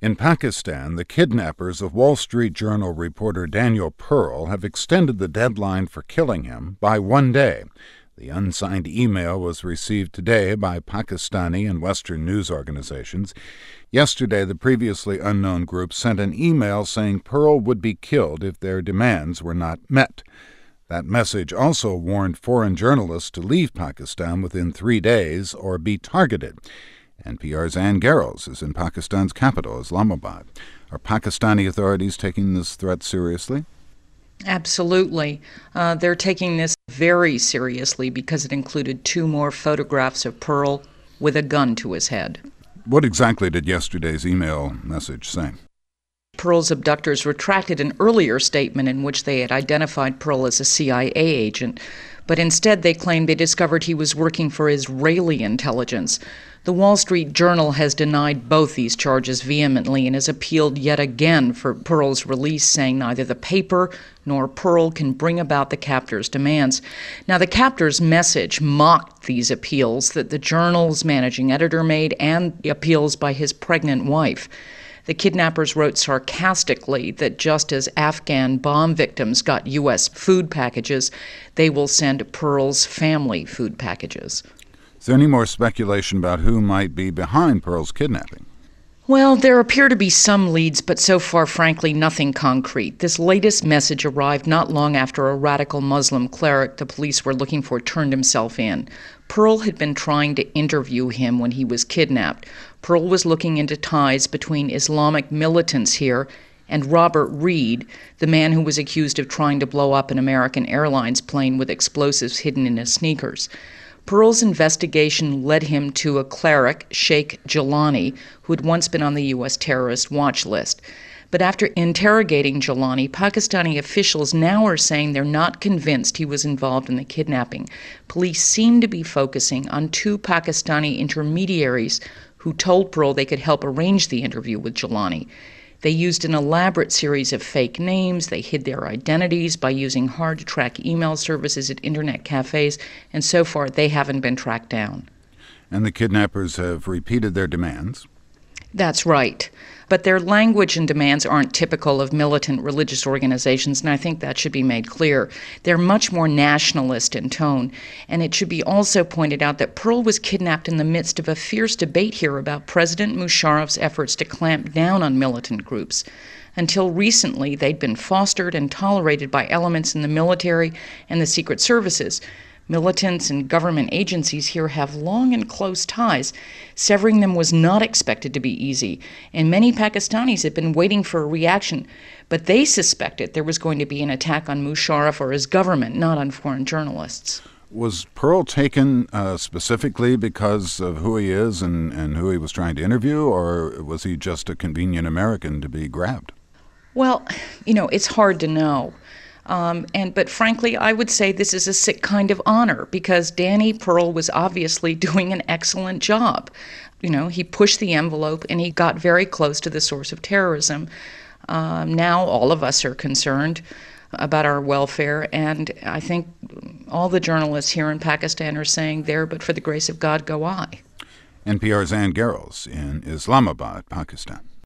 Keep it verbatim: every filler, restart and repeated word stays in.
In Pakistan, the kidnappers of Wall Street Journal reporter Daniel Pearl have extended the deadline for killing him by one day. The unsigned email was received today by Pakistani and Western news organizations. Yesterday, the previously unknown group sent an email saying Pearl would be killed if their demands were not met. That message also warned foreign journalists to leave Pakistan within three days or be targeted. N P R's Ann Garrels is in Pakistan's capital, Islamabad. Are Pakistani authorities taking this threat seriously? Absolutely. Uh, they're taking this very seriously because it included two more photographs of Pearl with a gun to his head. What exactly did yesterday's email message say? Pearl's abductors retracted an earlier statement in which they had identified Pearl as a C I A agent, but instead they claimed they discovered he was working for Israeli intelligence. The Wall Street Journal has denied both these charges vehemently and has appealed yet again for Pearl's release, saying neither the paper nor Pearl can bring about the captors' demands. Now, the captors' message mocked these appeals that the Journal's managing editor made and the appeals by his pregnant wife. The kidnappers wrote sarcastically that just as Afghan bomb victims got U S food packages, they will send Pearl's family food packages. Is there any more speculation about who might be behind Pearl's kidnapping? Well, there appear to be some leads, but so far, frankly, nothing concrete. This latest message arrived not long after a radical Muslim cleric the police were looking for turned himself in. Pearl had been trying to interview him when he was kidnapped. Pearl was looking into ties between Islamic militants here and Robert Reed, the man who was accused of trying to blow up an American Airlines plane with explosives hidden in his sneakers. Pearl's investigation led him to a cleric, Sheikh Jilani, who had once been on the U S terrorist watch list. But after interrogating Jilani, Pakistani officials now are saying they're not convinced he was involved in the kidnapping. Police seem to be focusing on two Pakistani intermediaries who told Pearl they could help arrange the interview with Jilani. They used an elaborate series of fake names. They hid their identities by using hard-to-track email services at internet cafes, and so far they haven't been tracked down. And the kidnappers have repeated their demands? That's right. But their language and demands aren't typical of militant religious organizations, and I think that should be made clear. They're much more nationalist in tone, and it should be also pointed out that Pearl was kidnapped in the midst of a fierce debate here about President Musharraf's efforts to clamp down on militant groups. Until recently, they'd been fostered and tolerated by elements in the military and the secret services. Militants and government agencies here have long and close ties. Severing them was not expected to be easy, and many Pakistanis had been waiting for a reaction, but they suspected there was going to be an attack on Musharraf or his government, not on foreign journalists. Was Pearl taken uh, specifically because of who he is and, and who he was trying to interview, or was he just a convenient American to be grabbed? Well, you know, it's hard to know. Um, and but frankly, I would say this is a sick kind of honor because Danny Pearl was obviously doing an excellent job. You know, he pushed the envelope and he got very close to the source of terrorism. Um, now all of us are concerned about our welfare, and I think all the journalists here in Pakistan are saying there, but for the grace of God, go I. N P R's Ann Garrels in Islamabad, Pakistan.